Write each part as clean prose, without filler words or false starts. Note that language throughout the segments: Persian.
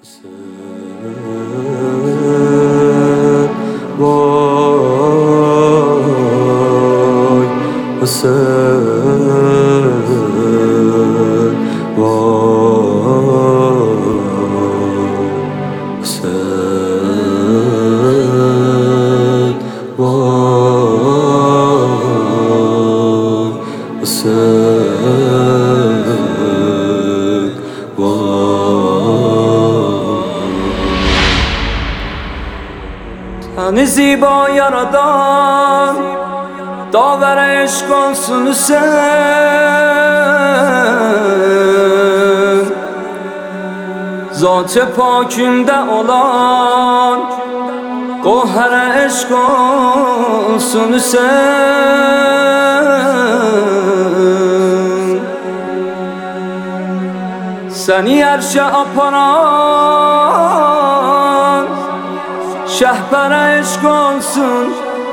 حسین وای حسین وای حسین وای حسین تن زیبا یارادان داور عشق olsun Hüseyin, zat pakinde olan goher eşk olsun Hüseyin. Seni erşe aparan şehbere eşk olsun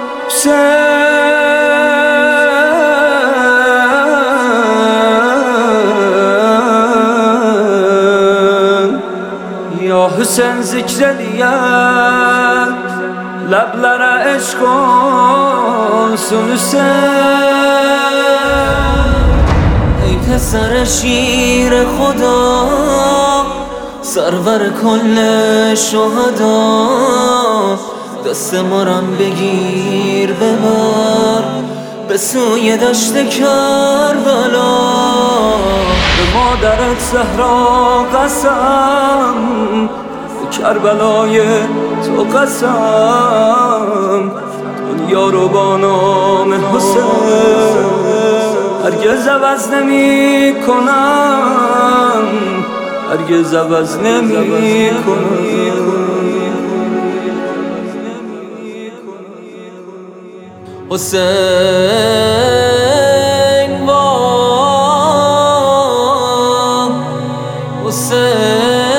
Hüseyin. Ya Hüseyin zikrediyen leblere eşk olsun Hüseyin. ای پسر شیر خدا، سرور کل شهدا، دست مرم بگیر ببر به سوی دشت کربلا. به مادرت زهرا قسم، به کربلای تو قسم، دنیا رو با نام حسین هرگز عوض نمی کنم، هرگز عوض نمی کنم. حسین وای حسین